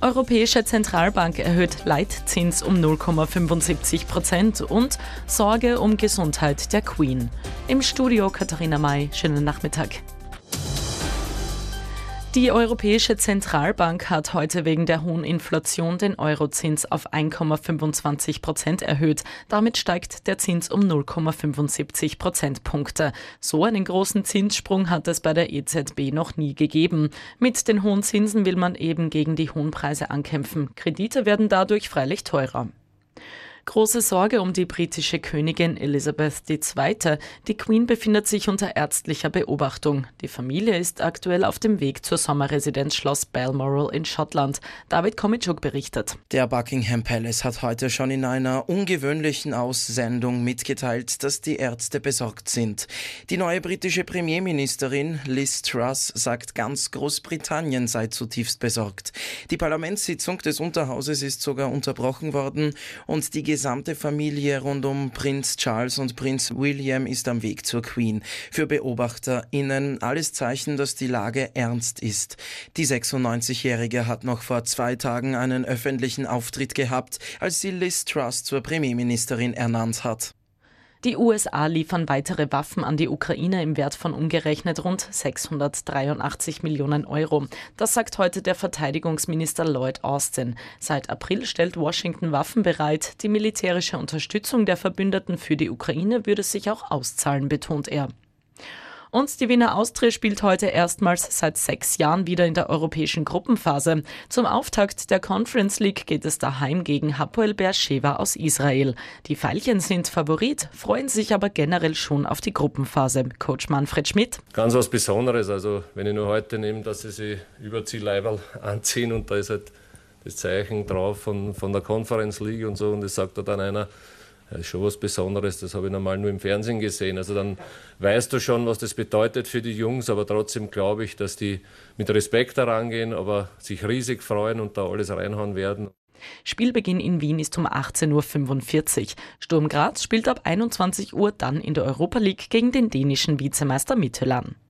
Europäische Zentralbank erhöht Leitzins um 0,75% und Sorge um Gesundheit der Queen. Im Studio Katharina May, schönen Nachmittag. Die Europäische Zentralbank hat heute wegen der hohen Inflation den Eurozins auf 1,25% erhöht. Damit steigt der Zins um 0,75 Prozentpunkte. So einen großen Zinssprung hat es bei der EZB noch nie gegeben. Mit den hohen Zinsen will man eben gegen die hohen Preise ankämpfen. Kredite werden dadurch freilich teurer. Große Sorge um die britische Königin Elizabeth II. Die Queen befindet sich unter ärztlicher Beobachtung. Die Familie ist aktuell auf dem Weg zur Sommerresidenz Schloss Balmoral in Schottland. David Komitschuk berichtet. Der Buckingham Palace hat heute schon in einer ungewöhnlichen Aussendung mitgeteilt, dass die Ärzte besorgt sind. Die neue britische Premierministerin Liz Truss sagt, ganz Großbritannien sei zutiefst besorgt. Die Parlamentssitzung des Unterhauses ist sogar unterbrochen worden und die gesamte Familie rund um Prinz Charles und Prinz William ist am Weg zur Queen. Für BeobachterInnen alles Zeichen, dass die Lage ernst ist. Die 96-Jährige hat noch vor 2 Tagen einen öffentlichen Auftritt gehabt, als sie Liz Truss zur Premierministerin ernannt hat. Die USA liefern weitere Waffen an die Ukraine im Wert von umgerechnet rund 683 Millionen Euro. Das sagt heute der Verteidigungsminister Lloyd Austin. Seit April stellt Washington Waffen bereit. Die militärische Unterstützung der Verbündeten für die Ukraine würde sich auch auszahlen, betont er. Und die Wiener Austria spielt heute erstmals seit 6 Jahren wieder in der europäischen Gruppenphase. Zum Auftakt der Conference League geht es daheim gegen Hapoel Beersheva aus Israel. Die Veilchen sind Favorit, freuen sich aber generell schon auf die Gruppenphase. Coach Manfred Schmidt. Ganz was Besonderes. Also wenn ich nur heute nehme, dass sie sich Überziehleiberl anziehen und da ist halt das Zeichen drauf von der Conference League und so und das sagt da dann einer, das ist schon was Besonderes, das habe ich normal nur im Fernsehen gesehen. Also dann weißt du schon, was das bedeutet für die Jungs, aber trotzdem glaube ich, dass die mit Respekt herangehen, aber sich riesig freuen und da alles reinhauen werden. Spielbeginn in Wien ist um 18:45 Uhr. Sturm Graz spielt ab 21 Uhr dann in der Europa League gegen den dänischen Vizemeister Midtjylland.